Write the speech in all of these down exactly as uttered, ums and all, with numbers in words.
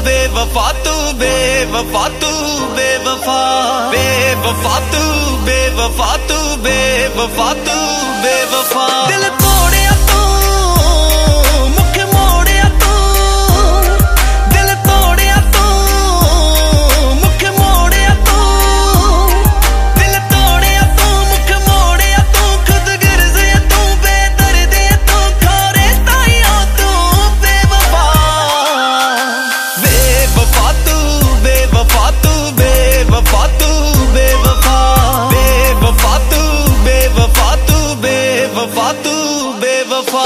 बेवफा तू बेवफा तू बेवफा बेवफा तू बेवफा तू बेवफा तू बेवफा दिल तोड़िया तू मुख मोड़िया तू दिल तोड़िया तू मुख मोड़िया तू दिल तोड़िया तू मुख मोड़िया तू खुद गिरज तू बेदर्द तू खोरे ताइयों तू बेवफा बेवफा तू बेवफा तू बेवफा तू बेवफा बेवफा तू बेवफा तू बेवफा तू बेवफा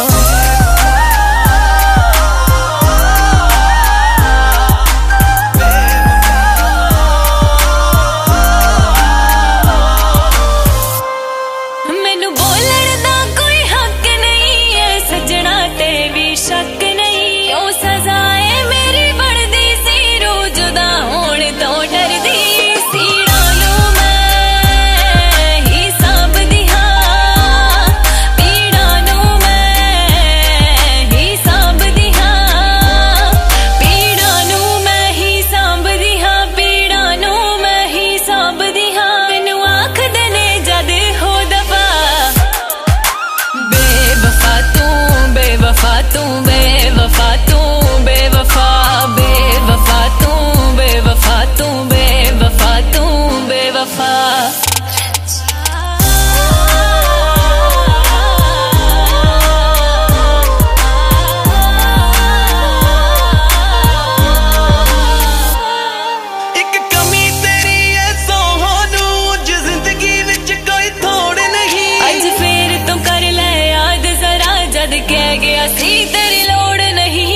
मैनू बोलण दा कोई हक नहीं है सजना ते भी शक नहीं क्यों सजाए मेरी बढ़दी सी रोज दा होण तो डरदी सीड़ा लो मैं ही सांभदी हां पीड़ा नो मैं ही सांभदी हां पीड़ा नो मैं ही सांभदी हां पीड़ा नो मैं ही सांभदी हां मैनू आखदे ने जद हो दफा बेवफा तू बेवफा तू बेवफा तू बेवफा बेवफा तू बेवफा तू बेवफा तू बेवफा एक कमी तेरी है सोहानू जो जिंदगी विच कोई थोड़ नहीं अज फिर तू कर ले याद जरा जद कह गया सी तेरी लोड़ नहीं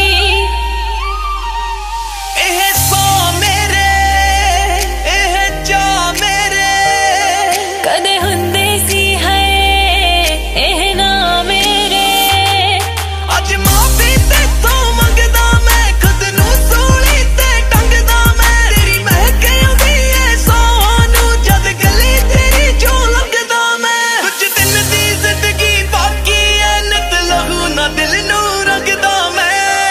एह सौ मेरे एह चा मेरे कदे हुंदे सी है एह ना मेरे अज माफी तेथों मंगदा मैं खुद नू सूली ते टंगदा मैं तेरी महक आउंदी ऐ सोहानू जद गली तेरी जो लगदा मैं कुछ दिन दी जिंदगी बाकी है नित लहू ना दिल नू रंगदा मैं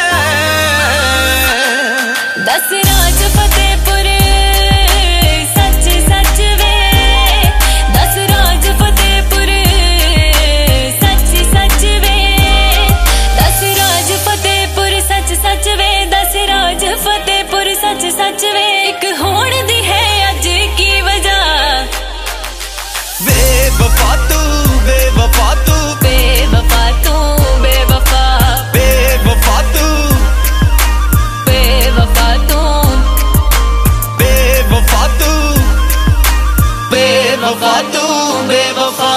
दस राज फतेहपुर सच सच वे दस राज फतेहपुर सच सच वे दस राज फतेहपुर सच सच वे दस राज फतेहपुर सच सच वे एक होण दी है अज की वजह बेवफा तू बेवफा तू बेवफा तू बेवफा बेवफा तू बेवफा तू बेवफा तू बेवफा तू बेवफा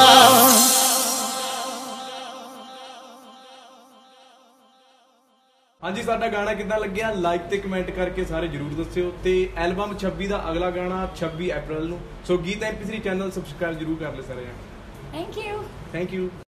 ਹਾਂਜੀ ਸਾਡਾ ਗਾਣਾ ਕਿੱਦਾਂ ਲੱਗਿਆ ਲਾਈਕ ਤੇ ਕਮੈਂਟ ਕਰਕੇ ਸਾਰੇ ਜਰੂਰ ਦੱਸਿਓ ਤੇ ਐਲਬਮ ਛੱਬੀ ਦਾ ਅਗਲਾ ਗਾਣਾ ਛੱਬੀ ਅਪ੍ਰੈਲ ਨੂੰ ਸੋ ਗੀਤ M P three channel subscribe ਜਰੂਰ ਕਰ ਲਿਓ ਸਾਰੇ ਜਣੇ थैंक यू ਥੈਂਕ ਯੂ